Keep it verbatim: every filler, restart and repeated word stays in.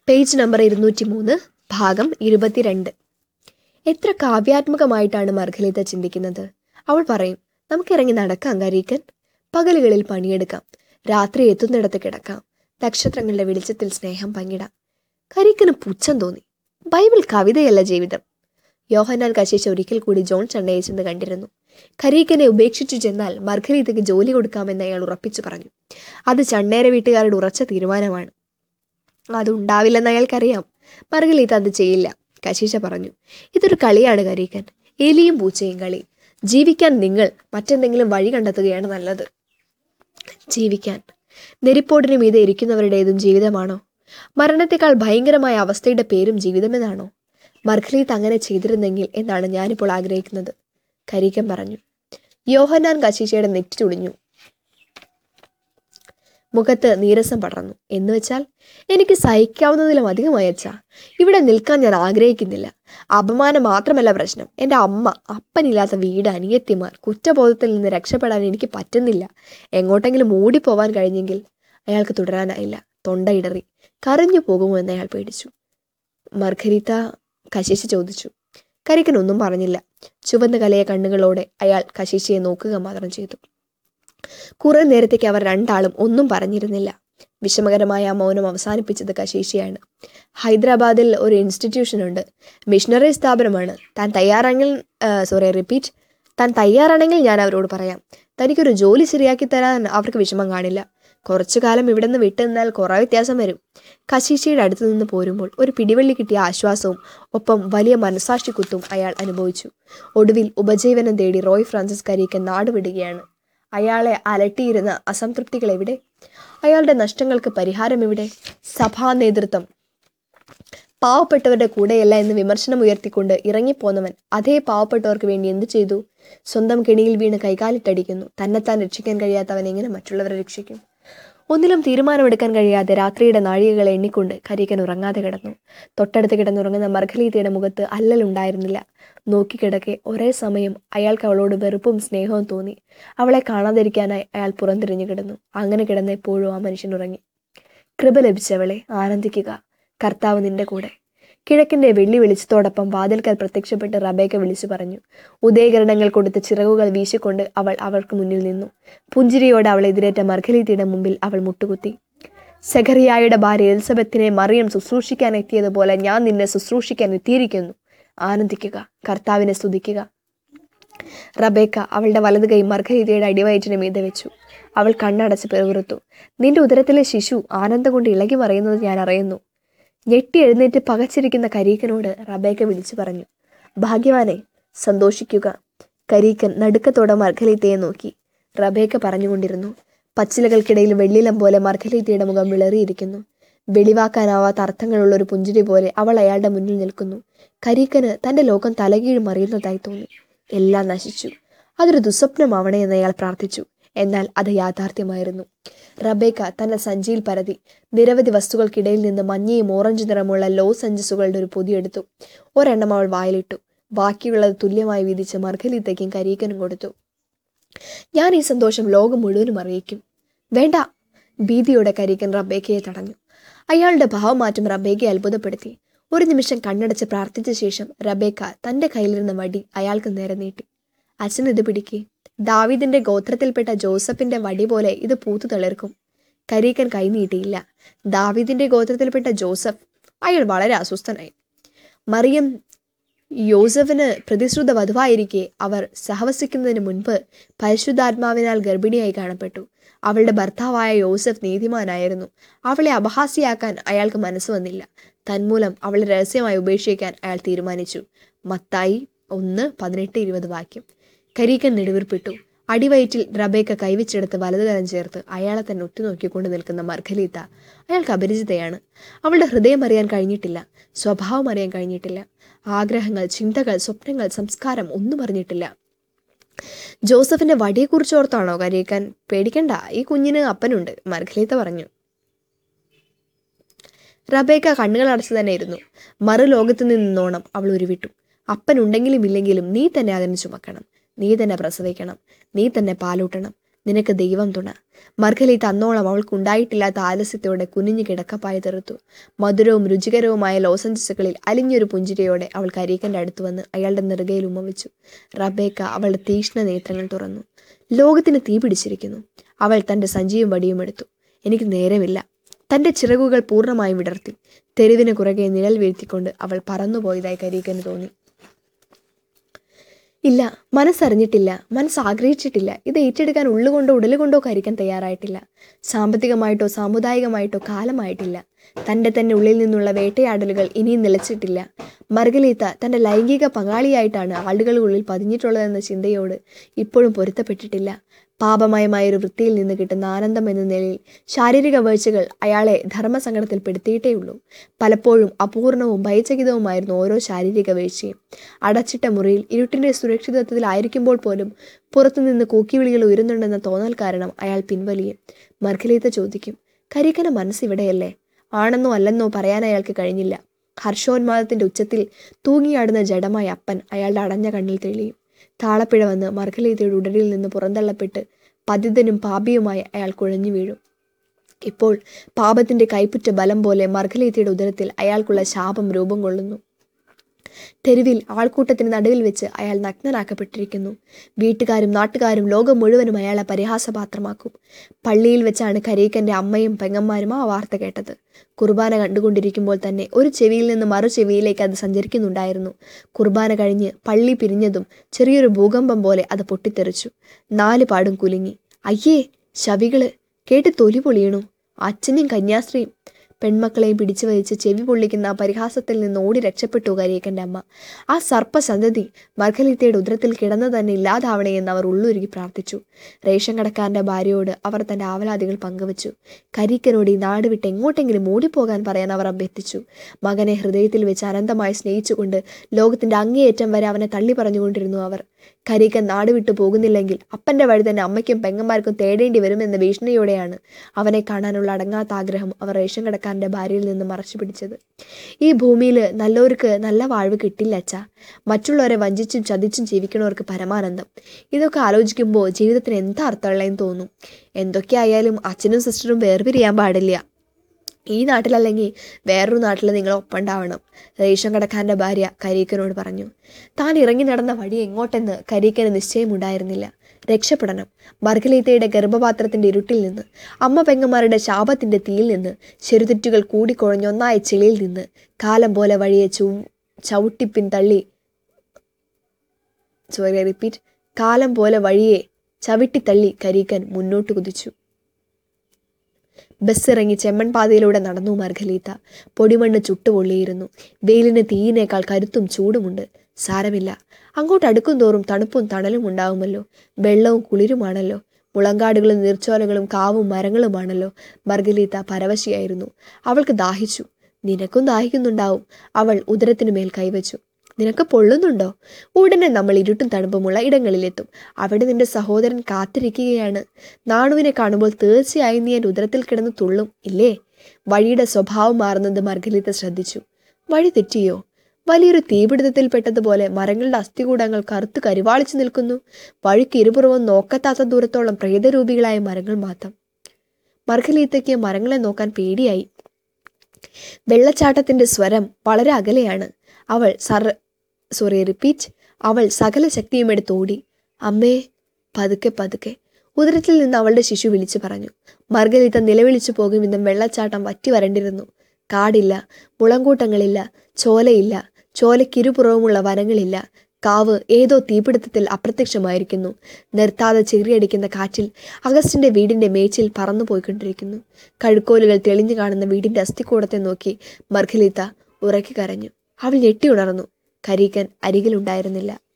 Page number ഇരുന്നൂറ്റി മൂന്ന്, ഭാഗം ഇരുപത്തിരണ്ട്. എത്ര കാവ്യാത്മകമായിട്ടാണ് മർഗലീത ചിന്തിക്കുന്നത്. അവൾ പറയും, നമുക്കിറങ്ങി നടക്കാം കരീക്കൻ. പകലുകളിൽ പണിയെടുക്കാം, രാത്രി എത്തുന്നിടത്ത് കിടക്കാം, നക്ഷത്രങ്ങളുടെ വെളിച്ചത്തിൽ സ്നേഹം പങ്കിടാം. കരീക്കന് പുച്ഛം തോന്നി. ബൈബിൾ കവിതയല്ല ജീവിതം. യോഹന്നാൻ കശീശ ഒരിക്കൽ കൂടി ജോൺ ചണ്ണയെ ചെന്ന് കണ്ടിരുന്നു. കരീക്കനെ ഉപേക്ഷിച്ചു ചെന്നാൽ മർഗലീതയ്ക്ക് ജോലി കൊടുക്കാമെന്ന് അയാൾ ഉറപ്പിച്ചു പറഞ്ഞു. അത് ചണ്ണേര വീട്ടുകാരുടെ ഉറച്ച തീരുമാനമാണ്. അതുണ്ടാവില്ലെന്ന് അയാൾക്കറിയാം. മർഗലീത അത് ചെയ്യില്ല. കശീശ പറഞ്ഞു, ഇതൊരു കളിയാണ് കരീക്കൻ, എലിയും പൂച്ചയും കളി. ജീവിക്കാൻ നിങ്ങൾ മറ്റെന്തെങ്കിലും വഴി കണ്ടെത്തുകയാണ് നല്ലത്. ജീവിക്കാൻ നെരിപ്പോടിന് മീതെ ഇരിക്കുന്നവരുടേതും ജീവിതമാണോ? മരണത്തെക്കാൾ ഭയങ്കരമായ അവസ്ഥയുടെ പേരും ജീവിതമെന്നാണോ? മർഗലീത അങ്ങനെ ചെയ്തിരുന്നെങ്കിൽ എന്നാണ് ഞാനിപ്പോൾ ആഗ്രഹിക്കുന്നത്, കരീക്കൻ പറഞ്ഞു. യോഹന്നാൻ കശീശയുടെ നെറ്റി ചുളിഞ്ഞു. മുഖത്ത് നീരസം പടർന്നു. എന്ന് വെച്ചാൽ എനിക്ക് സഹിക്കാവുന്നതിലും അധികമായി അച്ഛാ. ഇവിടെ നിൽക്കാൻ ഞാൻ ആഗ്രഹിക്കുന്നില്ല. അപമാനം മാത്രമല്ല പ്രശ്നം. എൻ്റെ അമ്മ, അപ്പനില്ലാത്ത വീട്, അനിയത്തിമാർ, കുറ്റബോധത്തിൽ നിന്ന് രക്ഷപ്പെടാൻ എനിക്ക് പറ്റുന്നില്ല. എങ്ങോട്ടെങ്കിലും ഓടിപ്പോവാൻ കഴിഞ്ഞെങ്കിൽ. അയാൾക്ക് തുടരാനായില്ല. തൊണ്ടയിടറി. കരഞ്ഞു പോകുമോ എന്ന് അയാൾ പേടിച്ചു. മർഗരീത, കശീശ ചോദിച്ചു. കരീക്കൻ ഒന്നും പറഞ്ഞില്ല. ചുവന്ന കലയ കണ്ണുകളോടെ അയാൾ കശീശയെ നോക്കുക മാത്രം ചെയ്തു. കുറെ നേരത്തേക്ക് അവർ രണ്ടാളും ഒന്നും പറഞ്ഞിരുന്നില്ല. വിഷമകരമായ ആ മൗനം അവസാനിപ്പിച്ചത് കശീശയാണ്. ഹൈദരാബാദിൽ ഒരു ഇൻസ്റ്റിറ്റ്യൂഷൻ ഉണ്ട്. മിഷണറി സ്ഥാപനമാണ്. താൻ തയ്യാറാണെങ്കിൽ സോറി റിപ്പീറ്റ് താൻ തയ്യാറാണെങ്കിൽ ഞാൻ അവരോട് പറയാം. തനിക്കൊരു ജോലി ശരിയാക്കി തരാൻ അവർക്ക് വിഷമം കാണില്ല. കുറച്ചു കാലം ഇവിടെ നിന്ന് വിട്ടു നിന്നാൽ കുറേ വ്യത്യാസം വരും. കശീശയുടെ അടുത്തു നിന്ന് പോരുമ്പോൾ ഒരു പിടിവള്ളി കിട്ടിയ ആശ്വാസവും ഒപ്പം വലിയ മനസാക്ഷിക്കുത്തും അയാൾ അനുഭവിച്ചു. ഒടുവിൽ ഉപജീവനം തേടി റോയ് ഫ്രാൻസിസ് കരീക്കൻ നാടുവിടുകയാണ്. അയാളെ അലട്ടിയിരുന്ന അസംതൃപ്തികൾ എവിടെ? അയാളുടെ നഷ്ടങ്ങൾക്ക് പരിഹാരം എവിടെ? സഭാ നേതൃത്വം പാവപ്പെട്ടവരുടെ കൂടെയല്ല എന്ന് വിമർശനം ഉയർത്തിക്കൊണ്ട് ഇറങ്ങിപ്പോന്നവൻ അതേ പാവപ്പെട്ടവർക്ക് വേണ്ടി എന്തു ചെയ്തു? സ്വന്തം കെണിയിൽ വീണ് കൈകാലിട്ടടിക്കുന്നു. തന്നെത്താൻ രക്ഷിക്കാൻ കഴിയാത്തവൻ എങ്ങനെ മറ്റുള്ളവരെ രക്ഷിക്കും? ഒന്നിലും തീരുമാനമെടുക്കാൻ കഴിയാതെ രാത്രിയുടെ നാഴികകളെ എണ്ണിക്കൊണ്ട് കരീക്കൻ ഉറങ്ങാതെ കിടന്നു. തൊട്ടടുത്ത് കിടന്നുറങ്ങുന്ന മർഗലീതയുടെ മുഖത്ത് അല്ലലുണ്ടായിരുന്നില്ല. നോക്കിക്കിടക്കെ ഒരേ സമയം അയാൾക്ക് അവളോട് വെറുപ്പും സ്നേഹവും തോന്നി. അവളെ കാണാതിരിക്കാനായി അയാൾ പുറംതിരിഞ്ഞു കിടന്നു. അങ്ങനെ കിടന്ന് എപ്പോഴും ആ മനുഷ്യൻ ഉറങ്ങി. കൃപ ലഭിച്ചവളെ ആനന്ദിക്കുക, കർത്താവ് നിന്റെ കൂടെ. കിഴക്കിന്റെ വെള്ളി വെളിച്ചത്തോടൊപ്പം വാതിൽക്കൽ പ്രത്യക്ഷപ്പെട്ട് റബേക്ക വിളിച്ചു പറഞ്ഞു. ഉദയകിരണങ്ങൾ കൊടുത്ത് ചിറകുകൾ വീശിക്കൊണ്ട് അവൾ അവൾക്ക് മുന്നിൽ നിന്നു. പുഞ്ചിരിയോടെ അവൾ എതിരേറ്റ മർഗലീതയുടെ മുമ്പിൽ അവൾ മുട്ടുകുത്തി. സെഖറിയായുടെ ഭാര്യ എലിസബത്തിനെ മറിയം ശുശ്രൂഷിക്കാൻ എത്തിയതുപോലെ ഞാൻ നിന്നെ ശുശ്രൂഷിക്കാൻ എത്തിയിരിക്കുന്നു. ആനന്ദിക്കുക, കർത്താവിനെ സ്തുതിക്കുക. റബേക്ക അവളുടെ വലതു കൈ മർഗലീതയുടെ അടിവയറ്റിന് മീതെ വെച്ചു. അവൾ കണ്ണടച്ച് പിറുപിറുത്തു. നിന്റെ ഉദരത്തിലെ ശിശു ആനന്ദം കൊണ്ട് ഇളകി മറിയുന്നത് ഞാൻ അറിയുന്നു. ഞെട്ടി എഴുന്നേറ്റ് പകച്ചിരിക്കുന്ന കരീക്കനോട് റബേക്ക വിളിച്ചു പറഞ്ഞു, ഭാഗ്യവാനെ, സന്തോഷിക്കുക. കരീക്കൻ നടുക്കത്തോടെ മർഗലീതയെ നോക്കി. റബേക്ക പറഞ്ഞുകൊണ്ടിരുന്നു. പച്ചിലകൾക്കിടയിൽ വെള്ളിലം പോലെ മർഗലീതയുടെ മുഖം വിളറിയിരിക്കുന്നു. വെളിവാക്കാനാവാത്ത അർത്ഥങ്ങളുള്ള ഒരു പുഞ്ചിരി പോലെ അവൾ അയാളുടെ മുന്നിൽ നിൽക്കുന്നു. കരീക്കന് തന്റെ ലോകം തലകീഴ് മറിയുന്നതായി തോന്നി. എല്ലാം നശിച്ചു. അതൊരു ദുസ്വപ്നമാവണേ എന്ന് അയാൾ പ്രാർത്ഥിച്ചു. എന്നാൽ അത് യാഥാർത്ഥ്യമായിരുന്നു. റബേക്ക തന്റെ സഞ്ചിയിൽ പരതി നിരവധി വസ്തുക്കൾക്കിടയിൽ നിന്ന് മഞ്ഞയും ഓറഞ്ച് നിറമുള്ള ലോ സഞ്ചസുകളുടെ ഒരു പൊതിയെടുത്തു. ഒരെണ്ണം അവൾ വായിലിട്ടു. ബാക്കിയുള്ളത് തുല്യമായി വീതിച്ച് മർഗലീതയ്ക്കും കരീക്കനും കൊടുത്തു. ഞാൻ ഈ സന്തോഷം ലോകം മുഴുവനും അറിയിക്കും. വേണ്ട, ഭീതിയോടെ കരീക്കൻ റബേക്കയെ തടഞ്ഞു. അയാളുടെ ഭാവമാറ്റം റബേക്കയെ അത്ഭുതപ്പെടുത്തി. ഒരു നിമിഷം കണ്ണടച്ച് പ്രാർത്ഥിച്ച ശേഷം റബേക്ക തന്റെ കയ്യിലിരുന്ന വടി അയാൾക്ക് നേരെ നീട്ടി. അച്ഛൻ ഇത് പിടിക്കേ. ദാവീദിന്റെ ഗോത്രത്തിൽപ്പെട്ട ജോസഫിന്റെ വടി പോലെ ഇത് പൂത്തു തളിർക്കും. കരീക്കൻ കൈനീട്ടിയില്ല. ദാവീദിന്റെ ഗോത്രത്തിൽപ്പെട്ട ജോസഫ്. അയാൾ വളരെ അസ്വസ്ഥനായി. മറിയം യോസഫിന് പ്രതിശ്രുത വധുവായിരിക്കെ അവർ സഹവസിക്കുന്നതിന് മുൻപ് പരിശുദ്ധാത്മാവിനാൽ ഗർഭിണിയായി കാണപ്പെട്ടു. അവളുടെ ഭർത്താവായ യോസഫ് നീതിമാനായിരുന്നു. അവളെ അപഹാസ്യയാക്കാൻ അയാൾക്ക് മനസ്സ് വന്നില്ല. തന്മൂലം അവളെ രഹസ്യമായി ഉപേക്ഷിക്കാൻ അയാൾ തീരുമാനിച്ചു. മത്തായി ഒന്ന് പതിനെട്ട് ഇരുപത് വാക്യം. കരീക്കൻ നെടുവീർപ്പിട്ടു. അടിവയറ്റിൽ റബേക്ക കൈവച്ചെടുത്ത് വലതുകരം ചേർത്ത് അയാളെ തന്നെ ഉറ്റുനോക്കിക്കൊണ്ട് നിൽക്കുന്ന മർഗലീത അയാൾക്ക് അപരിചിതയാണ്. അവളുടെ ഹൃദയം അറിയാൻ കഴിഞ്ഞിട്ടില്ല. സ്വഭാവം അറിയാൻ കഴിഞ്ഞിട്ടില്ല. ആഗ്രഹങ്ങൾ, ചിന്തകൾ, സ്വപ്നങ്ങൾ, സംസ്കാരം ഒന്നും അറിഞ്ഞിട്ടില്ല. ജോസഫിന്റെ വടിയെക്കുറിച്ച് ഓർത്താണോ കരീക്കൻ? പേടിക്കണ്ട, ഈ കുഞ്ഞിന് അപ്പനുണ്ട്, മർഗലീത പറഞ്ഞു. റബേക്ക കണ്ണുകൾ അടച്ചു തന്നെ ഇരുന്നു. മറുലോകത്ത് നിന്നോണം അവൾ ഉരുവിട്ടു. അപ്പനുണ്ടെങ്കിലും ഇല്ലെങ്കിലും നീ തന്നെ അതിന് ചുമക്കണം. നീ തന്നെ പ്രസവിക്കണം. നീ തന്നെ പാലൂട്ടണം. നിനക്ക് ദൈവം തുണ. മർഗലീത്ത അന്നോളം അവൾക്കുണ്ടായിട്ടില്ലാത്ത ആലസ്യത്തോടെ കുനിഞ്ഞു കിടക്കപ്പായ തെറുത്തു. മധുരവും രുചികരവുമായ ലോസഞ്ചസുകളിൽ അലിഞ്ഞൊരു പുഞ്ചിരിയോടെ അവൾ കരീക്കൻ്റെ അടുത്ത് വന്ന് അയാളുടെ നെറുകയിൽ ഉമ്മ വെച്ചു. റബേക്ക അവളുടെ തീക്ഷ്ണ നേത്രങ്ങൾ തുറന്നു. ലോകത്തിന് തീ പിടിച്ചിരിക്കുന്നു. അവൾ തൻ്റെ സഞ്ചിയും വടിയും എടുത്തു. എനിക്ക് നേരമില്ല. തൻ്റെ ചിറകുകൾ പൂർണ്ണമായും വിടർത്തി തെരുവിന് കുറുകെ നിഴൽ വീഴ്ത്തിക്കൊണ്ട് അവൾ പറന്നുപോയതായി കരീക്കന് തോന്നി. ഇല്ല, മനസ്സറിഞ്ഞിട്ടില്ല, മനസ്സാഗ്രഹിച്ചിട്ടില്ല. ഇത് ഏറ്റെടുക്കാൻ ഉള്ളുകൊണ്ടോ ഉടലുകൊണ്ടോ കരീക്കൻ തയ്യാറായിട്ടില്ല. സാമ്പത്തികമായിട്ടോ സാമുദായികമായിട്ടോ കാലമായിട്ടില്ല. തൻ്റെ തന്നെ ഉള്ളിൽ നിന്നുള്ള വേട്ടയാടലുകൾ ഇനിയും നിലച്ചിട്ടില്ല. മർഗലീത്ത തൻ്റെ ലൈംഗിക പങ്കാളിയായിട്ടാണ് ആളുകളുള്ളിൽ പതിഞ്ഞിട്ടുള്ളതെന്ന ചിന്തയോട് ഇപ്പോഴും പൊരുത്തപ്പെട്ടിട്ടില്ല. പാപമയമായൊരു വൃത്തിയിൽ നിന്ന് കിട്ടുന്ന ആനന്ദം എന്ന നിലയിൽ ശാരീരിക വീഴ്ചകൾ അയാളെ ധർമ്മസങ്കടത്തിൽപ്പെടുത്തിയിട്ടേയുള്ളൂ. പലപ്പോഴും അപൂർണവും ഭയചകിതവുമായിരുന്നു ഓരോ ശാരീരിക വീഴ്ചയും. അടച്ചിട്ട മുറിയിൽ ഇരുട്ടിൻ്റെ സുരക്ഷിതത്വത്തിലായിരിക്കുമ്പോൾ പോലും പുറത്തുനിന്ന് കൂക്കിവിളികൾ ഉയരുന്നുണ്ടെന്ന തോന്നൽ കാരണം അയാൾ പിൻവലിയും. മർഗലീത്ത ചോദിക്കും, കരീക്കൻ്റെ മനസ്സിവിടെയല്ലേ? ആണെന്നോ അല്ലെന്നോ പറയാൻ അയാൾക്ക് കഴിഞ്ഞില്ല. ഹർഷോന്മാദത്തിൻ്റെ ഉച്ചത്തിൽ തൂങ്ങിയാടുന്ന ജഡമായ അപ്പൻ അയാളുടെ അടഞ്ഞ കണ്ണിൽ തെളിയും. താളപ്പിഴ വന്ന് മർഗലീത്തയുടെ ഉടലിൽ നിന്ന് പുറന്തള്ളപ്പെട്ട് പതിതനും പാപിയുമായി അയാൾ കുഴഞ്ഞു വീഴും. ഇപ്പോൾ പാപത്തിൻ്റെ കൈപ്പുറ്റ ബലം പോലെ മർഗലീത്തയുടെ ഉദരത്തിൽ അയാൾക്കുള്ള ശാപം രൂപം കൊള്ളുന്നു. തെരുവിൽ ആൾക്കൂട്ടത്തിന് നടുവിൽ വെച്ച് അയാൾ നഗ്നനാക്കപ്പെട്ടിരിക്കുന്നു. വീട്ടുകാരും നാട്ടുകാരും ലോകം മുഴുവനും അയാളെ പരിഹാസപാത്രമാക്കും. പള്ളിയിൽ വെച്ചാണ് കരീക്കൻ്റെ അമ്മയും പെങ്ങന്മാരും ആ വാർത്ത കേട്ടത്. കുർബാന കണ്ടുകൊണ്ടിരിക്കുമ്പോൾ തന്നെ ഒരു ചെവിയിൽ നിന്ന് മറു ചെവിയിലേക്ക് അത് സഞ്ചരിക്കുന്നുണ്ടായിരുന്നു. കുർബാന കഴിഞ്ഞ് പള്ളി പിരിഞ്ഞതും ചെറിയൊരു ഭൂകമ്പം പോലെ അത് പൊട്ടിത്തെറിച്ചു. നാല് പാടും കുലുങ്ങി. അയ്യേ, ശവികള് കേട്ട് തൊലി പൊളിയണു. അച്ഛനും കന്യാസ്ത്രീയും പെൺമക്കളെയും പിടിച്ചു വലിച്ച് ചെവി പൊള്ളിക്കുന്ന ആ പരിഹാസത്തിൽ നിന്ന് ഓടി രക്ഷപ്പെട്ടു കരീക്കൻ്റെ അമ്മ. ആ സർപ്പസന്തതി മർഗലീത്തയുടെ ഉദരത്തിൽ കിടന്നു തന്നെ ഇല്ലാതാവണേയെന്ന് അവർ ഉള്ളുരുകി പ്രാർത്ഥിച്ചു. റേഷൻ കടക്കാരൻ്റെ ഭാര്യയോട് അവർ തൻ്റെ ആവലാതികൾ പങ്കുവച്ചു. കരീക്കനോട് ഈ നാട് വിട്ട് എങ്ങോട്ടെങ്കിലും ഓടിപ്പോകാൻ പറയാൻ അവർ അഭ്യർത്ഥിച്ചു. മകനെ ഹൃദയത്തിൽ വെച്ച് അനന്തമായി സ്നേഹിച്ചുകൊണ്ട് ലോകത്തിൻ്റെ അങ്ങേയറ്റം വരെ അവനെ തള്ളി പറഞ്ഞുകൊണ്ടിരുന്നു അവർ. കരീക്കൻ നാട് വിട്ടു പോകുന്നില്ലെങ്കിൽ അപ്പൻ്റെ വഴി തന്നെ അമ്മയ്ക്കും പെങ്ങന്മാർക്കും തേടേണ്ടി വരുമെന്ന ഭീഷണിയോടെയാണ് അവനെ കാണാനുള്ള അടങ്ങാത്ത ആഗ്രഹം അവർ റേഷൻ കടക്കാരൻ്റെ ഭാര്യയിൽ നിന്ന് മറച്ചു പിടിച്ചത്. ഈ ഭൂമിയിൽ നല്ലവർക്ക് നല്ല വാഴ്വ് കിട്ടില്ല അച്ഛാ. മറ്റുള്ളവരെ വഞ്ചിച്ചും ചതിച്ചും ജീവിക്കണവർക്ക് പരമാനന്ദം. ഇതൊക്കെ ആലോചിക്കുമ്പോൾ ജീവിതത്തിന് എന്താ അർത്ഥമുള്ളതെന്ന് തോന്നും. എന്തൊക്കെയായാലും അച്ഛനും സിസ്റ്ററും വേർപിരിയാൻ പാടില്ല. ഈ നാട്ടിലല്ലെങ്കിൽ വേറൊരു നാട്ടിൽ നിങ്ങൾ ഒപ്പുണ്ടാവണം, റേഷൻ കടക്കാരൻ്റെ ഭാര്യ കരീക്കനോട് പറഞ്ഞു. താൻ ഇറങ്ങി നടന്ന വഴി എങ്ങോട്ടെന്ന് കരീക്കന് നിശ്ചയമുണ്ടായിരുന്നില്ല. രക്ഷപ്പെടണം. മർഗലീത്തയുടെ ഗർഭപാത്രത്തിൻ്റെ ഇരുട്ടിൽ നിന്ന്, അമ്മ പെങ്ങന്മാരുടെ ശാപത്തിൻ്റെ തീയിൽ നിന്ന്, ചെറുതെറ്റുകൾ കൂടിക്കുഴഞ്ഞൊന്നായ ചെളിയിൽ നിന്ന് കാലം പോലെ വഴിയെ ചൂ ചവിട്ടിപ്പിൻ തള്ളി സോറി റിപ്പീറ്റ് കാലം പോലെ വഴിയെ ചവിട്ടിത്തള്ളി കരീക്കൻ മുന്നോട്ട് കുതിച്ചു. ബസ്സിറങ്ങി ചെമ്മൺ പാതയിലൂടെ നടന്നു മർഗലീത്ത. പൊടിമണ്ണ് ചുട്ടുപൊള്ളിയിരുന്നു. വെയിലിന് തീയിനേക്കാൾ കരുത്തും ചൂടുമുണ്ട്. സാരമില്ല, അങ്ങോട്ട് അടുക്കും തോറും തണുപ്പും തണലും ഉണ്ടാവുമല്ലോ. വെള്ളവും കുളിരുമാണല്ലോ. മുളങ്കാടുകളും നീർച്ചോലകളും കാവും മരങ്ങളുമാണല്ലോ. മർഗലീത്ത പരവശിയായിരുന്നു. അവൾക്ക് ദാഹിച്ചു. നിനക്കും ദാഹിക്കുന്നുണ്ടാവും. അവൾ ഉദരത്തിനു മേൽ കൈവച്ചു. നിനക്ക് പൊള്ളുന്നുണ്ടോ? ഉടനെ നമ്മൾ ഇരുട്ടും തണുപ്പുമുള്ള ഇടങ്ങളിലെത്തും. അവിടെ നിന്റെ സഹോദരൻ കാത്തിരിക്കുകയാണ്. നാണുവിനെ കാണുമ്പോൾ തീർച്ചയായും നീ എൻ്റെ ഉദരത്തിൽ കിടന്ന് തുള്ളും ഇല്ലേ? വഴിയുടെ സ്വഭാവം മാറുന്നത് മർഗലീത്ത ശ്രദ്ധിച്ചു. വഴി തെറ്റിയോ? വലിയൊരു തീപിടുത്തത്തിൽപ്പെട്ടതുപോലെ മരങ്ങളുടെ അസ്ഥികൂടങ്ങൾ കറുത്ത് കരിവാളിച്ചു നിൽക്കുന്നു. വഴിക്ക് ഇരുപുറവും നോക്കത്താത്ത ദൂരത്തോളം പ്രേതരൂപികളായ മരങ്ങൾ മാത്രം. മർഗലീത്തയ്ക്ക് മരങ്ങളെ നോക്കാൻ പേടിയായി. വെള്ളച്ചാട്ടത്തിന്റെ സ്വരം വളരെ അകലെയാണ്. അവൾ സർ സോറി റിപ്പീറ്റ് അവൾ സകല ശക്തിയും എടുത്തോടി. അമ്മേ, പതുക്കെ പതുക്കെ ഉദരത്തിൽ നിന്ന് അവളുടെ ശിശു വിളിച്ചു പറഞ്ഞു. മർഗലീത്ത നിലവിളിച്ചു പോകും വിധം വെള്ളച്ചാട്ടം വറ്റി വരണ്ടിരുന്നു. കാടില്ല, മുളങ്കൂട്ടങ്ങളില്ല, ചോലയില്ല, ചോലക്കിരുപുറവുമുള്ള വനങ്ങളില്ല. കാവ് ഏതോ തീപിടുത്തത്തിൽ അപ്രത്യക്ഷമായിരിക്കുന്നു. നിർത്താതെ ചിറിയടിക്കുന്ന കാറ്റിൽ അഗസ്റ്റിന്റെ വീടിന്റെ മേച്ചിൽ പറന്നു പോയിക്കൊണ്ടിരിക്കുന്നു. കഴുക്കോലുകൾ തെളിഞ്ഞു കാണുന്ന വീടിന്റെ അസ്ഥിക്കൂടത്തെ നോക്കി മർഗലീത്ത ഉറക്കി കരഞ്ഞു. അവൾ ഞെട്ടി ഉണർന്നു. കരീക്കൻ അരികിലുണ്ടായിരുന്നില്ല.